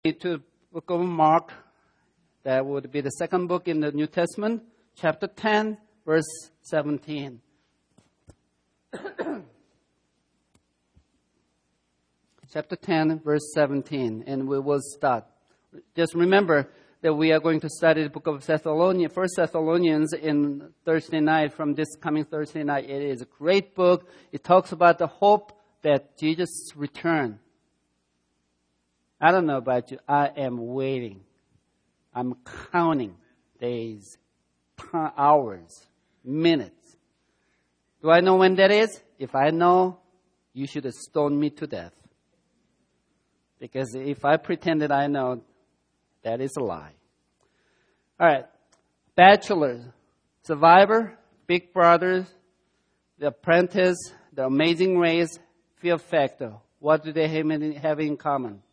To book of Mark, that would be the second book in the New Testament, chapter 10, verse 17. Chapter 10, verse 17, and we will start. Just remember that we are going to study the book of Thessalonians, First Thessalonians in Thursday night, from this coming Thursday night. It is a great book. It talks about the hope that Jesus' return. I don't know about you. I am waiting. I'm counting days, hours, minutes. Do I know when that is? If I know, you should stone me to death. Because if I pretend that I know, that is a lie. All right. Bachelors, Survivor, Big Brothers, The Apprentice, The Amazing Race, Fear Factor. What do they have in common?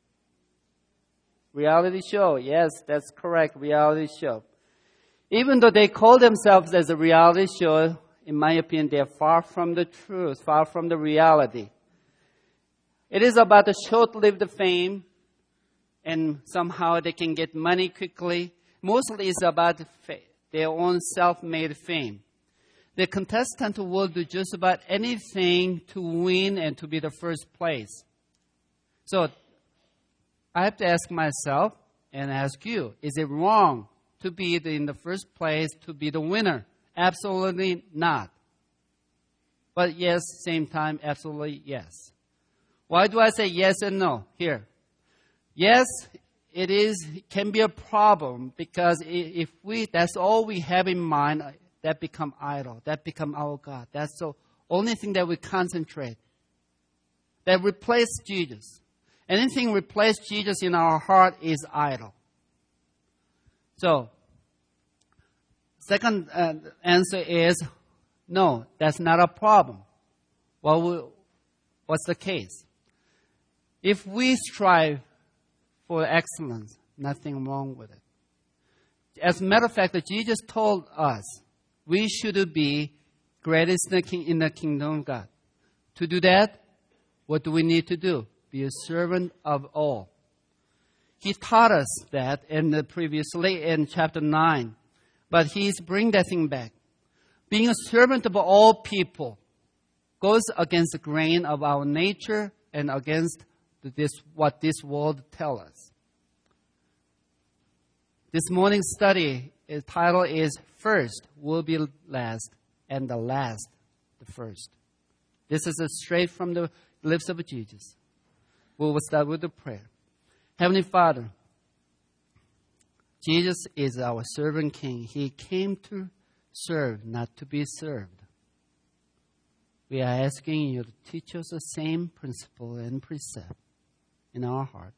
Reality show. Yes, that's correct. Reality show. Even though they call themselves as a reality show, in my opinion, they are far from the truth, far from the reality. It is about the short-lived fame, and somehow they can get money quickly. Mostly it's about their own self-made fame. The contestant will do just about anything to win and to be the first place. So I have to ask myself and ask you, is it wrong to be in the first place, to be the winner? Absolutely not. But yes, same time, absolutely yes. Why do I say yes and no here? Yes, it can be a problem because if that's all we have in mind, that become idol, that become our God. That's the only thing that we concentrate. That replace Jesus. Anything replace Jesus in our heart is idol. So, second answer is no, that's not a problem. Well, what's the case? If we strive for excellence, nothing wrong with it. As a matter of fact, Jesus told us we should be greatest in the kingdom of God. To do that, what do we need to do? Be a servant of all. He taught us that previously in chapter 9. But he's bringing that thing back. Being a servant of all people goes against the grain of our nature and against what this world tells us. This morning's study, its title is First Will Be Last, and the Last the First. This is straight from the lips of Jesus. We will start with the prayer. Heavenly Father, Jesus is our servant king. He came to serve, not to be served. We are asking you to teach us the same principle and precept in our heart.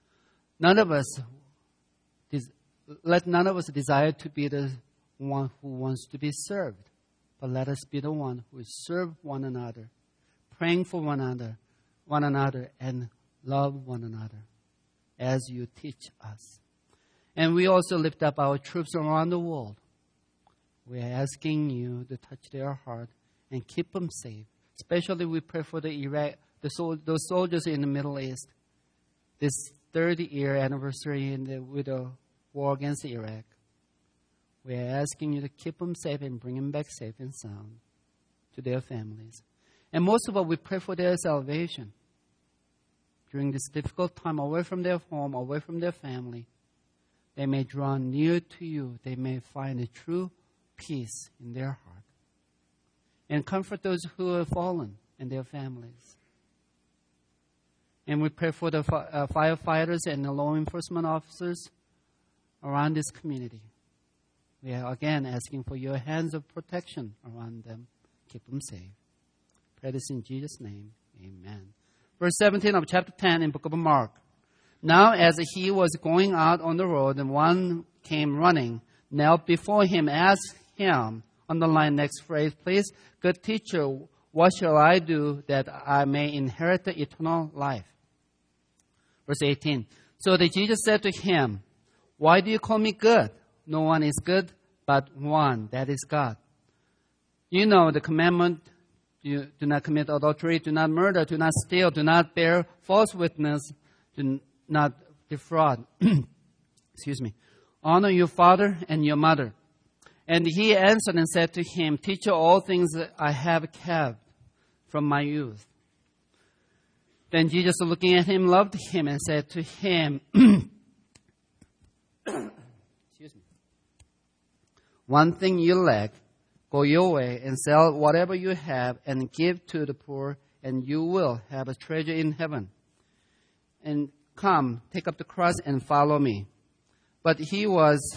Let none of us desire to be the one who wants to be served, but let us be the one who serve one another, praying for one another, and love one another as you teach us. And we also lift up our troops around the world. We are asking you to touch their heart and keep them safe. Especially we pray for those soldiers in the Middle East. This 30-year anniversary with the war against Iraq. We are asking you to keep them safe and bring them back safe and sound to their families. And most of all, we pray for their salvation. During this difficult time, away from their home, away from their family, they may draw near to you. They may find a true peace in their heart. And comfort those who have fallen and their families. And we pray for the firefighters and the law enforcement officers around this community. We are again asking for your hands of protection around them. Keep them safe. Pray this in Jesus' name. Amen. Verse 17 of chapter 10 in book of Mark. Now as he was going out on the road, and one came running, knelt before him, asked him, underline next phrase, please, good teacher, what shall I do that I may inherit the eternal life? Verse 18. So that Jesus said to him, why do you call me good? No one is good but one, that is God. You know the commandment, you do not commit adultery, do not murder, do not steal, do not bear false witness, do not defraud. Excuse me. Honor your father and your mother. And he answered and said to him, Teacher, all things that I have kept from my youth. Then Jesus, looking at him, loved him and said to him, Excuse me. One thing you lack, go your way and sell whatever you have and give to the poor, and you will have a treasure in heaven. And come, take up the cross and follow me. But he was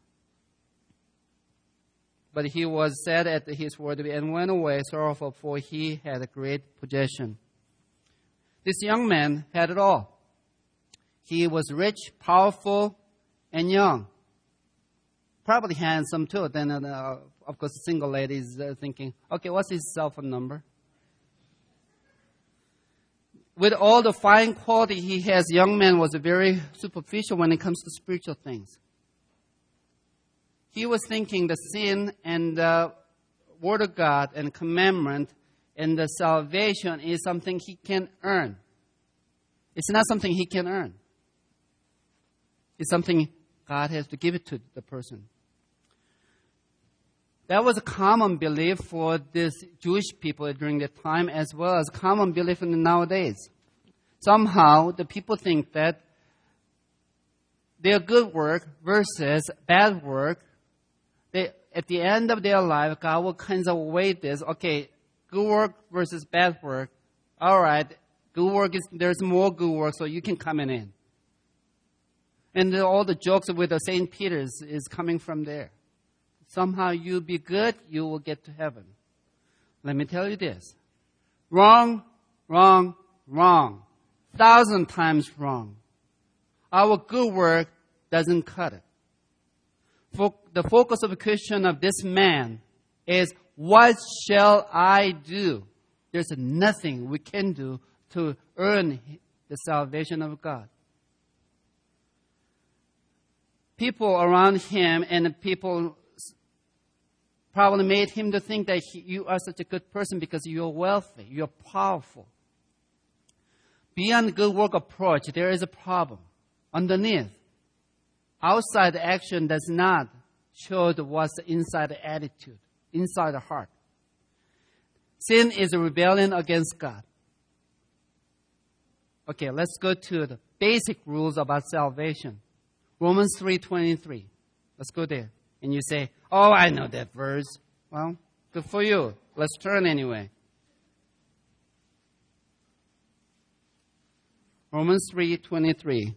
sad at his word and went away sorrowful, for he had a great possession. This young man had it all. He was rich, powerful, and young. Probably handsome too. Then, of course, the single lady is thinking, okay, what's his cell phone number? With all the fine quality he has, young man was very superficial when it comes to spiritual things. He was thinking the sin and the Word of God and commandment and the salvation is something he can earn. It's not something he can earn. It's something God has to give it to the person. That was a common belief for these Jewish people during that time, as well as common belief in nowadays. Somehow, the people think that their good work versus bad work, at the end of their life, God will kind of weigh this. Okay, good work versus bad work. All right, good work there's more good work, so you can come in. And all the jokes with the St. Peter's is coming from there. Somehow you be good, you will get to heaven. Let me tell you this. Wrong, wrong, wrong. 1,000 times wrong. Our good work doesn't cut it. The focus of the question of this man is, what shall I do? There's nothing we can do to earn the salvation of God. People around him and people probably made him to think that you are such a good person because you're wealthy, you're powerful. Beyond good work approach, there is a problem. Underneath, outside action does not show what's inside the attitude, inside the heart. Sin is a rebellion against God. Okay, let's go to the basic rules about salvation. Romans 3:23. Let's go there. And you say, oh, I know that verse. Well, good for you. Let's turn anyway. Romans 3:23.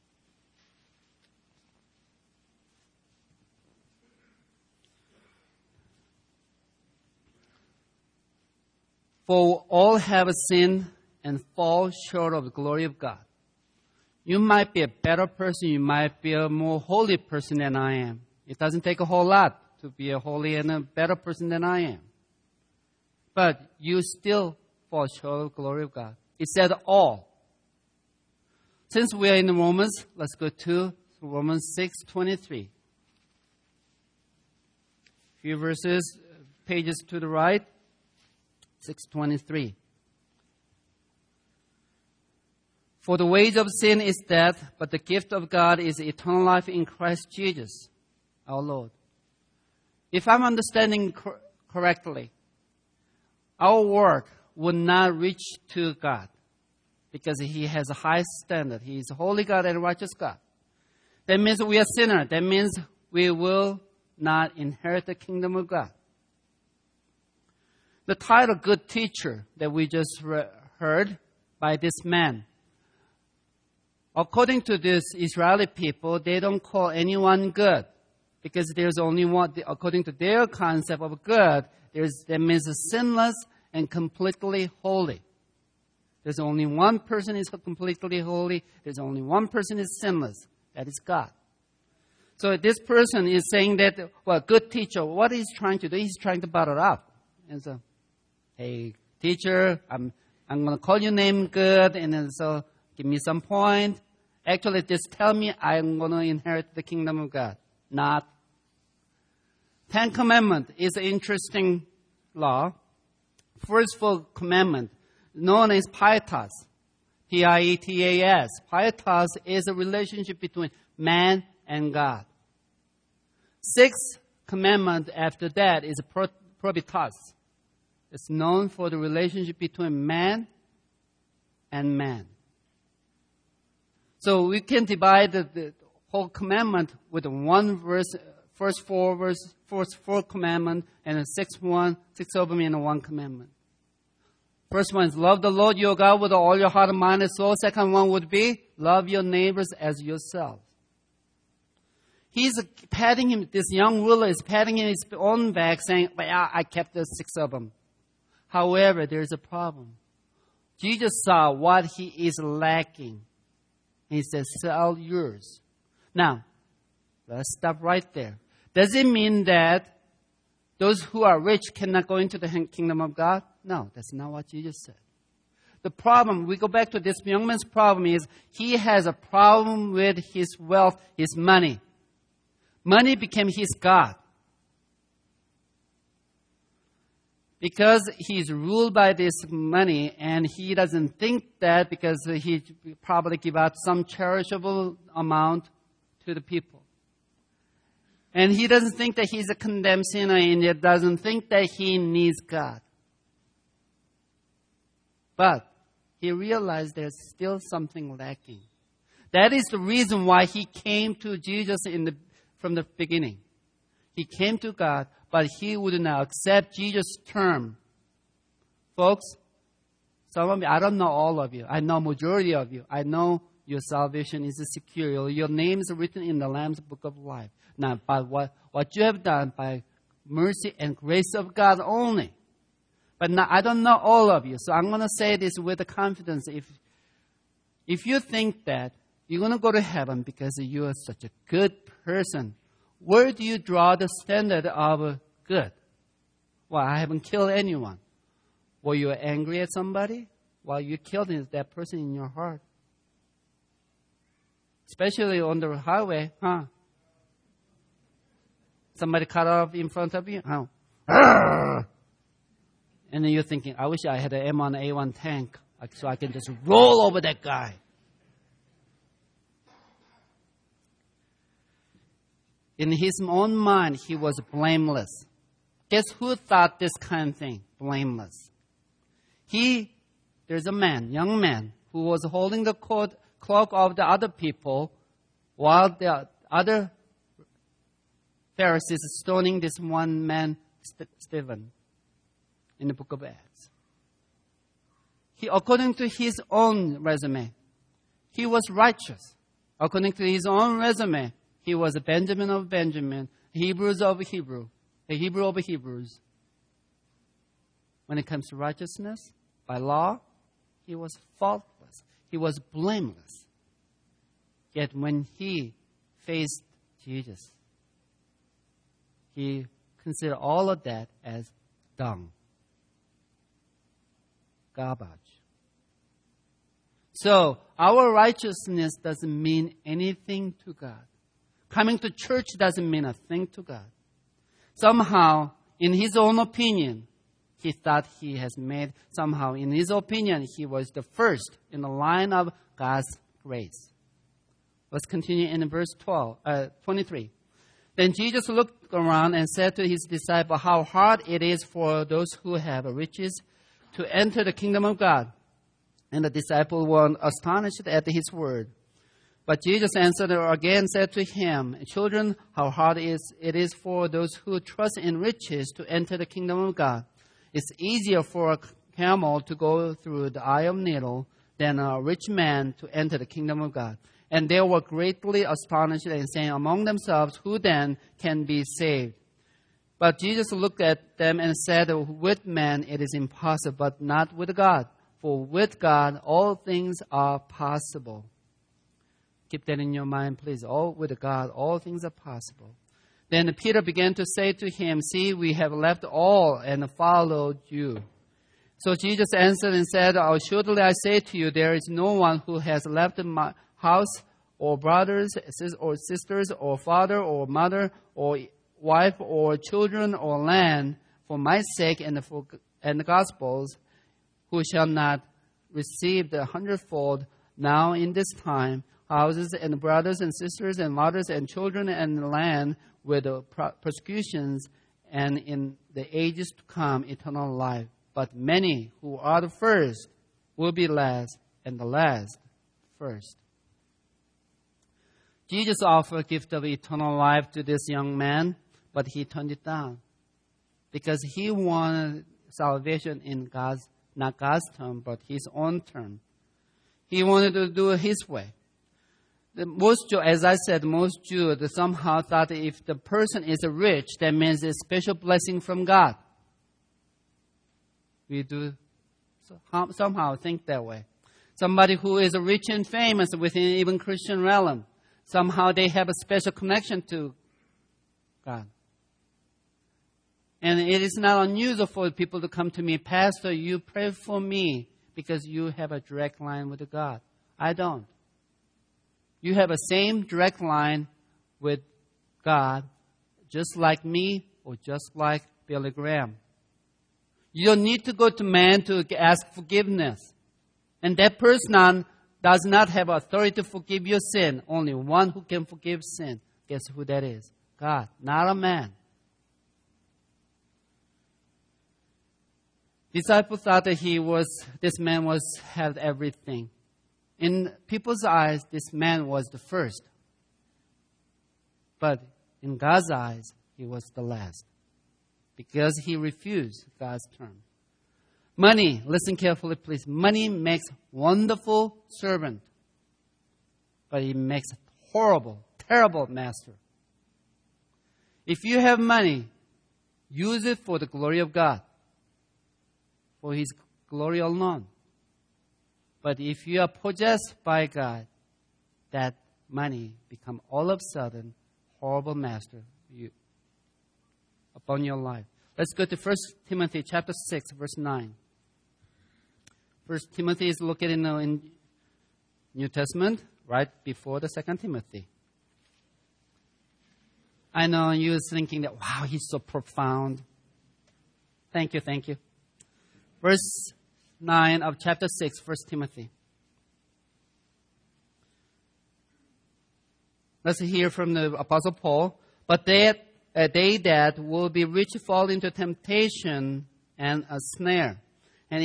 For all have sinned and fall short of the glory of God. You might be a better person. You might be a more holy person than I am. It doesn't take a whole lot to be a holy and a better person than I am. But you still fall short of the glory of God. It said all. Since we are in Romans, let's go to Romans 6:23. Few verses, pages to the right. 6:23. For the wage of sin is death, but the gift of God is eternal life in Christ Jesus, our Lord. If I'm understanding correctly, our work would not reach to God because He has a high standard. He is a holy God and a righteous God. That means we are sinners. That means we will not inherit the kingdom of God. The title Good Teacher that we just heard by this man, according to these Israeli people, they don't call anyone good because there's only one, according to their concept of good, that means sinless and completely holy. There's only one person is completely holy. There's only one person is sinless. That is God. So this person is saying that, well, good teacher, what he's trying to do, he's trying to butter up. And so, hey, teacher, I'm going to call your name good, and then so give me some point. Actually, just tell me I'm going to inherit the kingdom of God. Not. 10 Commandments is an interesting law. First 4 commandment, known as pietas. Pietas. Pietas is a relationship between man and God. Sixth commandment after that is probitas. It's known for the relationship between man and man. So we can divide the whole commandment with one verse, first four commandment, and the sixth of them in one commandment. First one is love the Lord your God with all your heart, mind, and soul. Second one would be love your neighbors as yourself. He's patting him, this young ruler is patting him his own back saying, well, I kept the six of them. However, there's a problem. Jesus saw what he is lacking. He says, sell yours. Now, let's stop right there. Does it mean that those who are rich cannot go into the kingdom of God? No, that's not what Jesus said. The problem, we go back to this young man's problem, is he has a problem with his wealth, his money. Money became his God. Because he's ruled by this money and he doesn't think that because he probably give out some charitable amount to the people. And he doesn't think that he's a condemned sinner and he doesn't think that he needs God. But he realized there's still something lacking. That is the reason why he came to Jesus from the beginning. He came to God, but he would not accept Jesus' term. Folks, some of you, I don't know all of you. I know majority of you. I know your salvation is secure. Your name is written in the Lamb's Book of Life. Now, by what you have done by mercy and grace of God only. But now, I don't know all of you, so I'm going to say this with confidence. If you think that you're going to go to heaven because you are such a good person, where do you draw the standard of good? Well, I haven't killed anyone. Were you angry at somebody? Well, you killed that person in your heart. Especially on the highway, huh? Somebody cut off in front of you, huh? And then you're thinking, I wish I had an M1A1 tank so I can just roll over that guy. In his own mind, he was blameless. Guess who thought this kind of thing? Blameless. There's a young man, who was holding the cloak of the other people while the other Pharisees stoning this one man, Stephen, in the book of Acts. According to his own resume, he was righteous. According to his own resume, he was a Benjamin of Benjamin, Hebrews of Hebrew, a Hebrew of Hebrews. When it comes to righteousness, by law, he was faultless. He was blameless. Yet when he faced Jesus, he considered all of that as dung, garbage. So our righteousness doesn't mean anything to God. Coming to church doesn't mean a thing to God. Somehow, in his own opinion, he thought he has made, somehow in his opinion, he was the first in the line of God's grace. Let's continue in verse 23. Then Jesus looked around and said to his disciples, how hard it is for those who have riches to enter the kingdom of God. And the disciples were astonished at his word. But Jesus answered again, said to him, children, how hard it is for those who trust in riches to enter the kingdom of God. It's easier for a camel to go through the eye of a needle than a rich man to enter the kingdom of God. And they were greatly astonished and saying among themselves, who then can be saved? But Jesus looked at them and said, with man it is impossible, but not with God. For with God all things are possible. Keep that in your mind, please. With God, all things are possible. Then Peter began to say to him, see, we have left all and followed you. So Jesus answered and said, assuredly I say to you, there is no one who has left my house or brothers or sisters or father or mother or wife or children or land for my sake and the Gospels, who shall not received a hundredfold now in this time, houses and brothers and sisters and mothers and children and land with persecutions, and in the ages to come eternal life. But many who are the first will be last, and the last first. Jesus offered a gift of eternal life to this young man, but he turned it down because he wanted salvation in God's, not God's term, but his own term. He wanted to do it his way. Most Jews, as I said, most Jews somehow thought if the person is rich, that means a special blessing from God. We do somehow think that way. Somebody who is rich and famous within even Christian realm, somehow they have a special connection to God. And it is not unusual for people to come to me, Pastor, you pray for me because you have a direct line with God. I don't. You have a same direct line with God, just like me or just like Billy Graham. You don't need to go to man to ask forgiveness. And that person does not have authority to forgive your sin. Only one who can forgive sin. Guess who that is? God, not a man. Disciples thought that this man had everything. In people's eyes, this man was the first. But in God's eyes, he was the last. Because he refused God's term. Money, listen carefully please. Money makes wonderful servant. But it makes horrible, terrible master. If you have money, use it for the glory of God. For His glory alone. But if you are possessed by God, that money become all of a sudden horrible master upon your life. Let's go to 1 Timothy chapter 6, verse 9. 1 Timothy is located in New Testament, right before the 2 Timothy. I know you're thinking that, wow, he's so profound. Thank you. Verse 9 of chapter 6, 1 Timothy. Let's hear from the Apostle Paul. But they that will be rich fall into temptation and a snare, and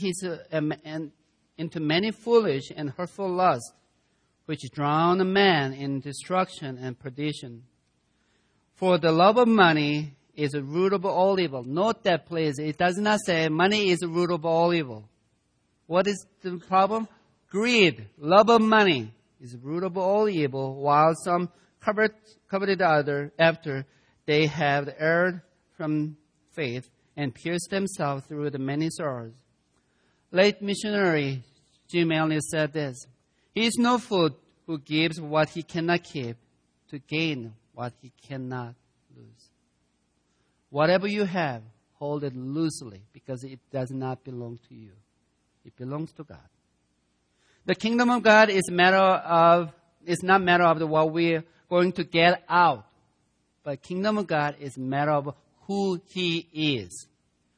into many foolish and hurtful lusts, which drown a man in destruction and perdition. For the love of money is a root of all evil. Note that, please. It does not say money is a root of all evil. What is the problem? Greed, love of money is the root of all evil, while some coveted after they have erred from faith and pierced themselves through the many sorrows. Late missionary Jim Elliot said this: He is no fool who gives what he cannot keep to gain what he cannot lose. Whatever you have, hold it loosely because it does not belong to you. It belongs to God. The kingdom of God is not matter of what we're going to get out. But kingdom of God is matter of who He is.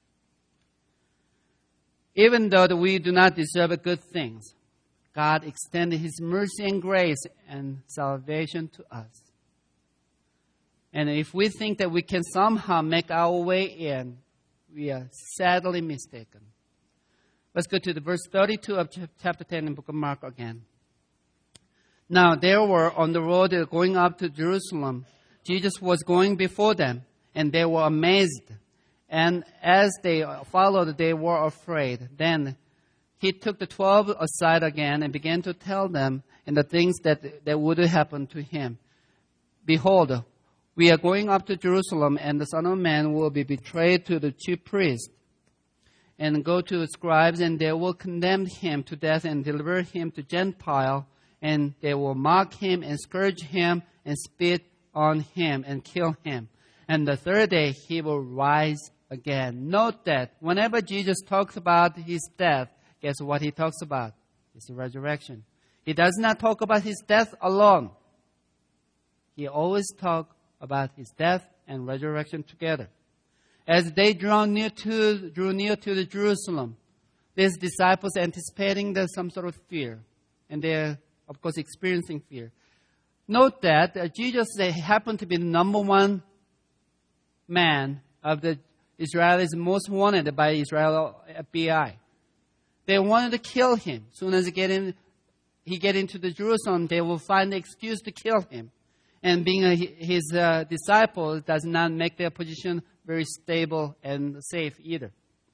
Even though we do not deserve good things, God extended His mercy and grace and salvation to us. And if we think that we can somehow make our way in, we are sadly mistaken. Let's go to the verse 32 of chapter 10 in the book of Mark again. Now they were on the road going up to Jerusalem. Jesus was going before them, and they were amazed. And as they followed, they were afraid. Then He took the 12 aside again and began to tell them and the things that would happen to Him. Behold, we are going up to Jerusalem, and the Son of Man will be betrayed to the chief priests and go to the scribes, and they will condemn Him to death and deliver Him to Gentiles, and they will mock Him and scourge Him and spit on Him and kill Him. And the third day He will rise again. Note that whenever Jesus talks about His death, guess what He talks about? It's the resurrection. He does not talk about His death alone. He always talks about His death and resurrection together. As they drew near to Jerusalem, These disciples anticipating there's some sort of fear. And they're, of course, experiencing fear. Note that Jesus happened to be the number one man of the Israelis most wanted by Israel FBI. They wanted to kill him. As soon as he get into the Jerusalem, they will find an excuse to kill him. And being his disciple does not make their position very stable and safe either.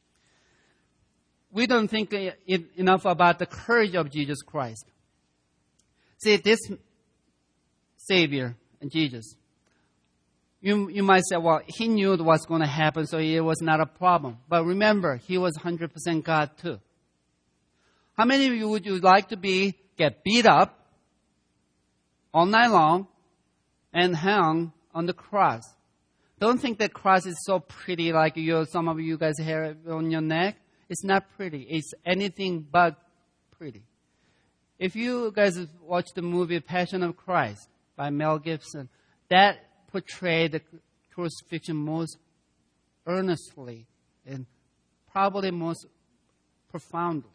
We don't think enough about the courage of Jesus Christ. See, this Savior, Jesus, you might say, well, he knew what's going to happen, so it was not a problem. But remember, he was 100% God too. How many of you would you like to get beat up all night long and hung on the cross? Don't think that cross is so pretty like some of you guys have on your neck. It's not pretty. It's anything but pretty. If you guys watch the movie Passion of Christ by Mel Gibson, that portrayed the crucifixion most earnestly and probably most profoundly.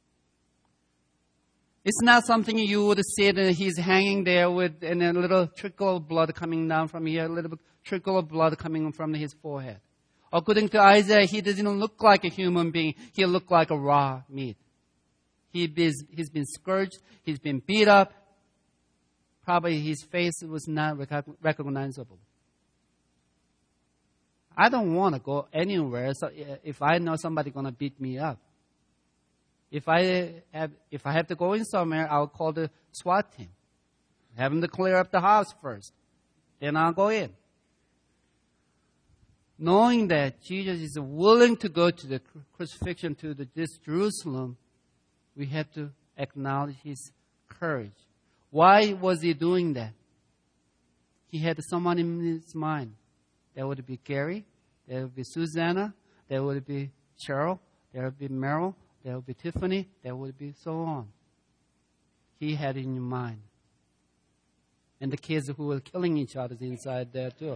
It's not something you would see that he's hanging there with and a little trickle of blood coming down from here, a little trickle of blood coming from his forehead. According to Isaiah, he doesn't look like a human being. He looked like a raw meat. He's been scourged. He's been beat up. Probably his face was not recognizable. I don't want to go anywhere if I know somebody's going to beat me up. If I have to go in somewhere, I'll call the SWAT team. Have them to clear up the house first. Then I'll go in. Knowing that Jesus is willing to go to the crucifixion to this Jerusalem, we have to acknowledge his courage. Why was he doing that? He had someone in his mind. There would be Gary, there would be Susanna, there would be Cheryl, there would be Meryl, there would be Tiffany, there would be so on. He had it in mind. And the kids who were killing each other inside there too.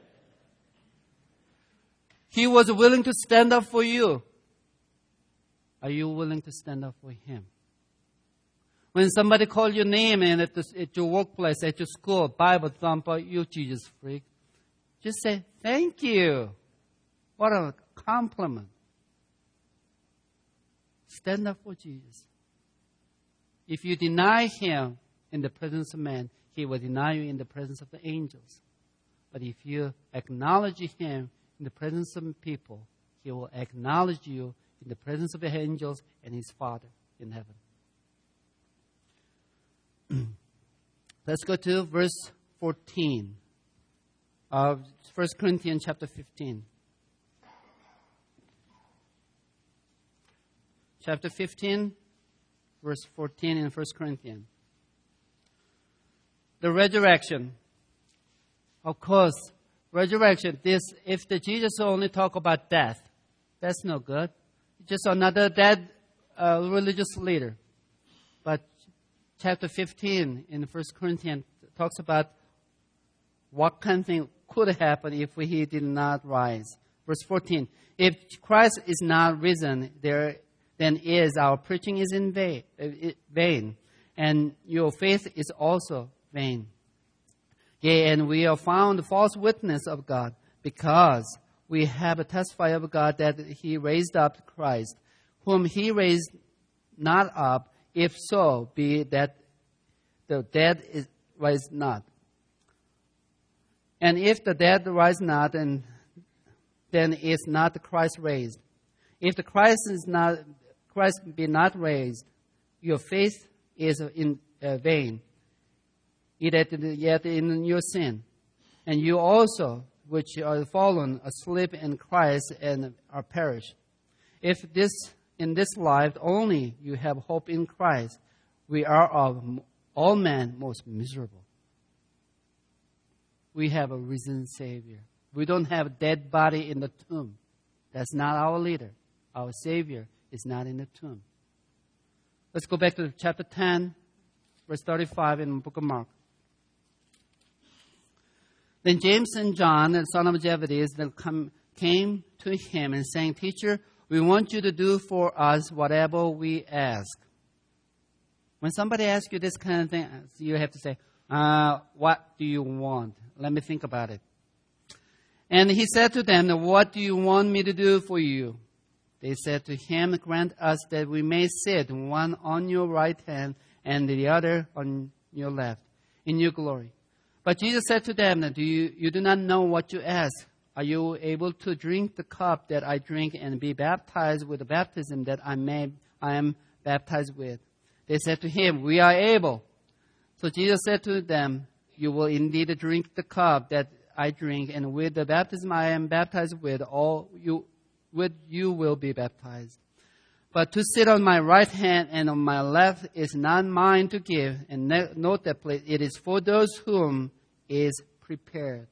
He was willing to stand up for you. Are you willing to stand up for him? When somebody calls your name and at your workplace, at your school, Bible thumper, you Jesus freak, just say, thank you. What a compliment. Stand up for Jesus. If you deny him in the presence of man, he will deny you in the presence of the angels. But if you acknowledge him in the presence of people, he will acknowledge you in the presence of the angels and his Father in heaven. Let's go to verse 14 of 1 Corinthians chapter 15. Chapter 15, verse 14 in 1 Corinthians. The resurrection. Of course, resurrection. If the Jesus only talk about death, that's no good. Just another dead religious leader. But chapter 15 in 1 Corinthians talks about what kind of thing could happen if he did not rise. Verse 14. If Christ is not risen, then our preaching is in vain, and your faith is also vain. Yea, and we are found false witness of God, because we have a testify of God that he raised up Christ, whom he raised not up, if so be that the dead rise not. And if the dead rise not, then is not Christ raised. If the Christ be not raised, your faith is in vain, yet in your sin. And you also, which are fallen asleep in Christ and are perished. If in this life only you have hope in Christ, we are of all men most miserable. We have a risen Savior. We don't have a dead body in the tomb. That's not our leader. Our Savior is not in the tomb. Let's go back to chapter 10, verse 35 in the book of Mark. Then James and John, the son of Zebedee, came to him and saying, Teacher, We want you to do for us whatever we ask. When somebody asks you this kind of thing, you have to say, what do you want? Let me think about it. And he said to them, what do you want me to do for you? They said to him, grant us that we may sit, one on your right hand and the other on your left, in your glory. But Jesus said to them, you do not know what you ask. Are you able to drink the cup that I drink and be baptized with the baptism that I am baptized with? They said to him, we are able. So Jesus said to them, you will indeed drink the cup that I drink, and with the baptism I am baptized with, you will be baptized. But to sit on my right hand and on my left is not mine to give. And note that place, it is for those whom is prepared.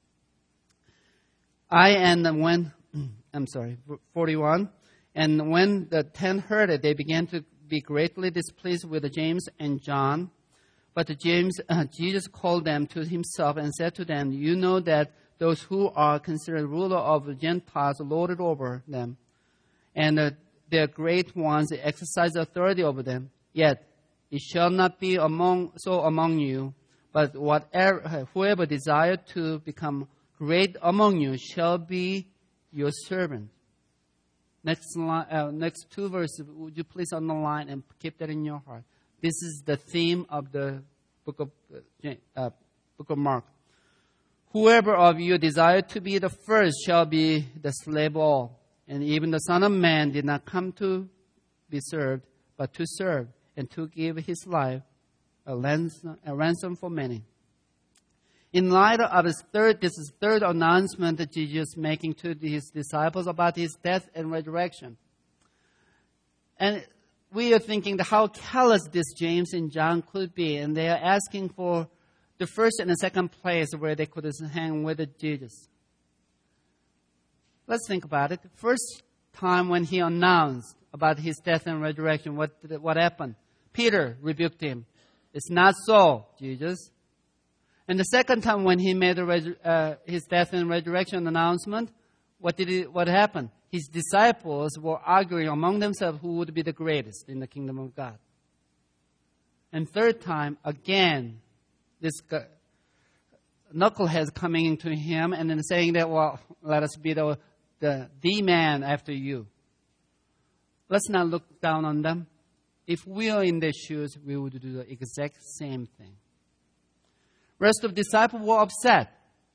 41. And when the 10 heard it, they began to be greatly displeased with James and John. But Jesus called them to himself and said to them, you know that those who are considered ruler of the Gentiles lord it over them, and their great ones exercise authority over them. Yet it shall not be among you, but whoever desires to become great among you shall be your servant. Next 2 verses, would you please underline and keep that in your heart? This is the theme of the book of Mark. Whoever of you desire to be the first shall be the slave of all. And even the Son of Man did not come to be served, but to serve and to give his life a ransom for many. In light of this third announcement that Jesus is making to his disciples about his death and resurrection. And we are thinking how callous this James and John could be, and they are asking for the first and the second place where they could hang with Jesus. Let's think about it. The first time when he announced about his death and resurrection, what happened? Peter rebuked him. It's not so, Jesus. And the second time when he made his death and resurrection announcement, what happened? His disciples were arguing among themselves who would be the greatest in the kingdom of God. And third time, again, this knucklehead coming into him and then saying that, well, let us be the man after you. Let's not look down on them. If we are in their shoes, we would do the exact same thing. Rest of the disciples were upset.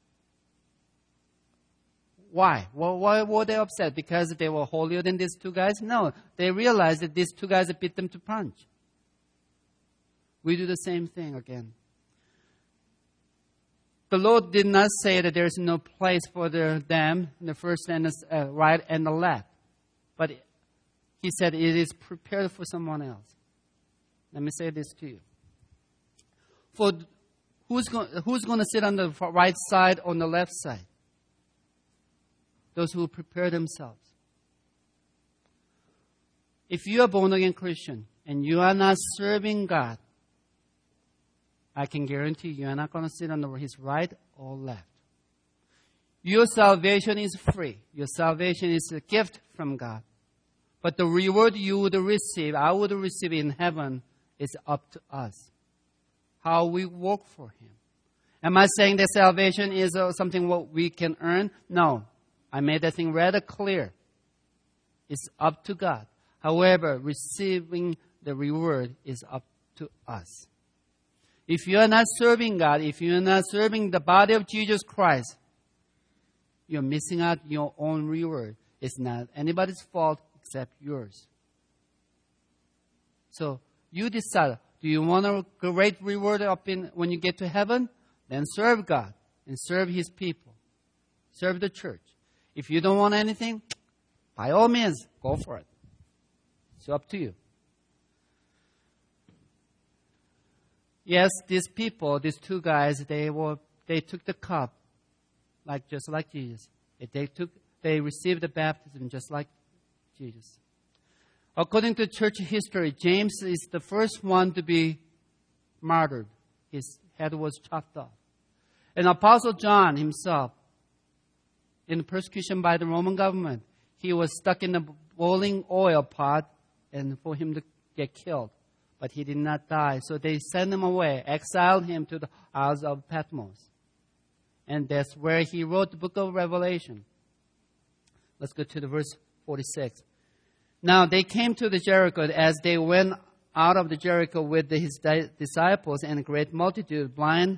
Why? Well, why were they upset? Because they were holier than these two guys? No, they realized that these two guys beat them to punch. We do the same thing again. The Lord did not say that there is no place for them, the first and the right and the left. But He said it is prepared for someone else. Let me say this to you. For who's going to sit on the right side or on the left side? Those who prepare themselves. If you are born-again Christian and you are not serving God, I can guarantee you are not going to sit on His right or left. Your salvation is free. Your salvation is a gift from God. But the reward you would receive, I would receive in heaven, is up to us. How we work for Him. Am I saying that salvation is something what we can earn? No. I made that thing rather clear. It's up to God. However, receiving the reward is up to us. If you are not serving God, if you are not serving the body of Jesus Christ, you're missing out your own reward. It's not anybody's fault except yours. So you decide, do you want a great reward when you get to heaven? Then serve God and serve His people. Serve the church. If you don't want anything, by all means, go for it. It's up to you. Yes, these people, these two guys, they took the cup, just like Jesus. They received the baptism just like Jesus. According to church history, James is the first one to be martyred. His head was chopped off. And Apostle John himself, in persecution by the Roman government, he was stuck in the boiling oil pot and for him to get killed. But he did not die. So they sent him away, exiled him to the Isles of Patmos. And that's where he wrote the book of Revelation. Let's go to the verse 46. Now they came to the Jericho. As they went out of the Jericho with his disciples and a great multitude, blind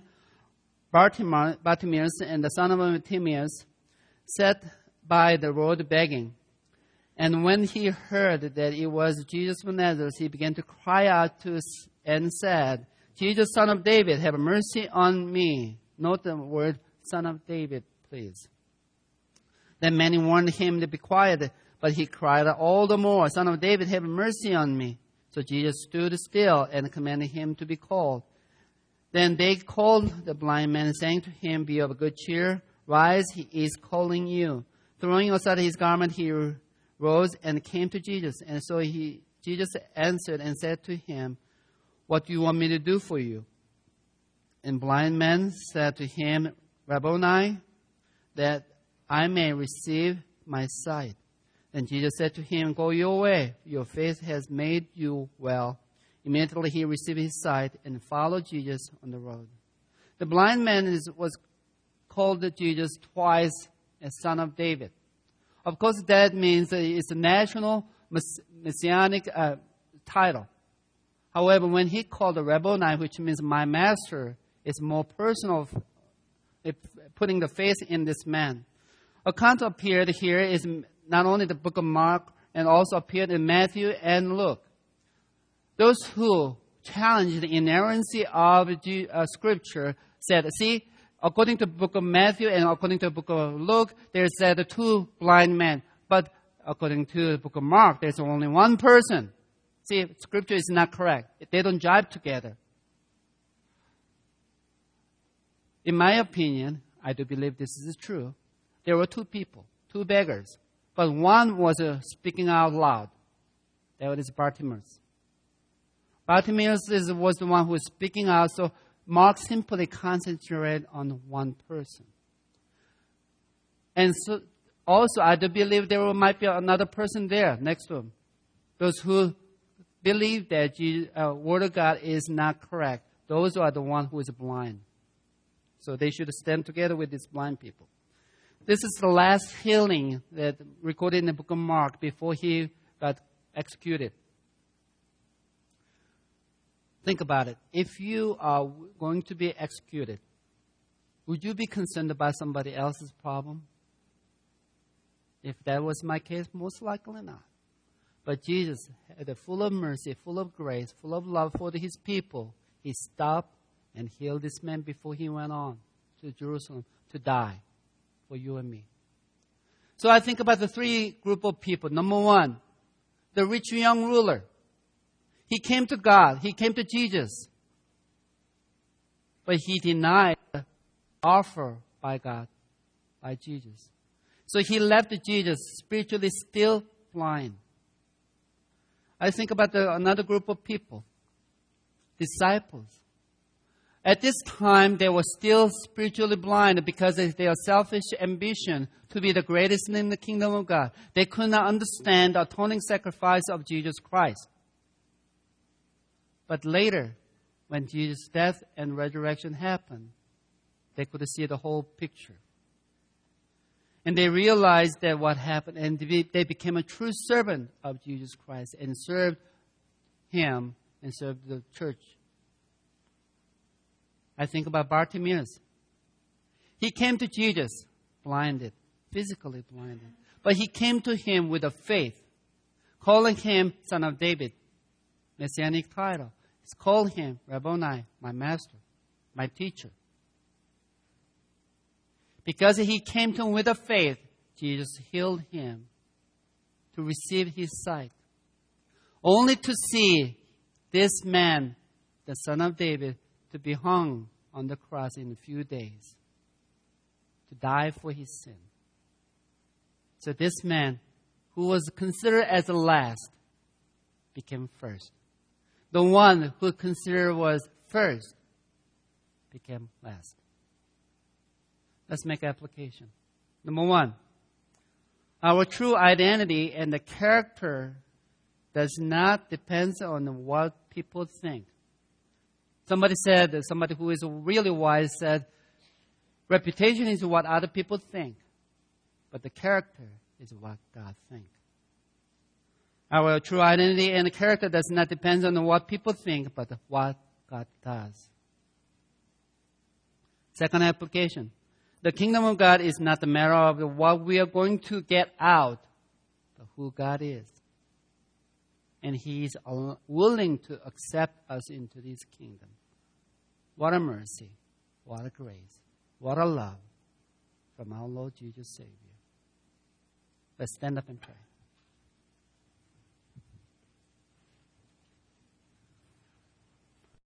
Bartimaeus and the son of Timaeus sat by the road begging. And when he heard that it was Jesus of Nazareth, he began to cry out and said, Jesus, son of David, have mercy on me. Note the word, son of David, please. Then many warned him to be quiet, but he cried out all the more, Son of David, have mercy on me. So Jesus stood still and commanded him to be called. Then they called the blind man, saying to him, be of good cheer, rise, he is calling you. Throwing aside his garment, he rose and came to Jesus. And so Jesus answered and said to him, what do you want me to do for you? And blind man said to him, Rabboni, that I may receive my sight. Then Jesus said to him, go your way, your faith has made you well. Immediately he received his sight and followed Jesus on the road. The blind man was called Jesus twice as son of David. Of course, that means it's a national messianic title. However, when he called the Rabboni, which means my master, it's more personal, putting the faith in this man. Account appeared here is not only the book of Mark, and also appeared in Matthew and Luke. Those who challenged the inerrancy of Scripture said, see, according to the book of Matthew and according to the book of Luke, there's the two blind men. But according to the book of Mark, there's only one person. See, Scripture is not correct. They don't jive together. In my opinion, I do believe this is true. There were two people, two beggars. But one was speaking out loud. That was Bartimaeus. Bartimaeus was the one who was speaking out, so Mark simply concentrated on one person. And so also, I do believe there might be another person there next to him. Those who believe that the Word of God is not correct, those are the one who is blind. So they should stand together with these blind people. This is the last healing that recorded in the book of Mark before he got executed. Think about it. If you are going to be executed, would you be concerned about somebody else's problem? If that was my case, most likely not. But Jesus, full of mercy, full of grace, full of love for his people, he stopped and healed this man before he went on to Jerusalem to die for you and me. So I think about the three group of people. Number one, the rich young ruler. He came to God. He came to Jesus. But he denied the offer by God, by Jesus. So he left Jesus spiritually still blind. I think about another group of people, disciples. At this time, they were still spiritually blind because of their selfish ambition to be the greatest in the kingdom of God. They could not understand the atoning sacrifice of Jesus Christ. But later, when Jesus' death and resurrection happened, they could see the whole picture. And they realized that what happened, and they became a true servant of Jesus Christ and served him and served the church. I think about Bartimaeus. He came to Jesus blinded, physically blinded. But he came to him with a faith, calling him Son of David, messianic title. He's called him Rabboni, my master, my teacher. Because he came to him with a faith, Jesus healed him to receive his sight. Only to see this man, the Son of David, to be hung on the cross in a few days, to die for his sin. So this man, who was considered as the last, became first. The one who considered was first became last. Let's make application. Number one, Our true identity and the character does not depend on what people think. Somebody who is really wise said, reputation is what other people think, but the character is what God thinks. Our true identity and character does not depend on what people think, but what God does. Second application. The kingdom of God is not a matter of what we are going to get out, but who God is. And He is willing to accept us into this kingdom. What a mercy. What a grace. What a love from our Lord Jesus Savior. Let's stand up and pray.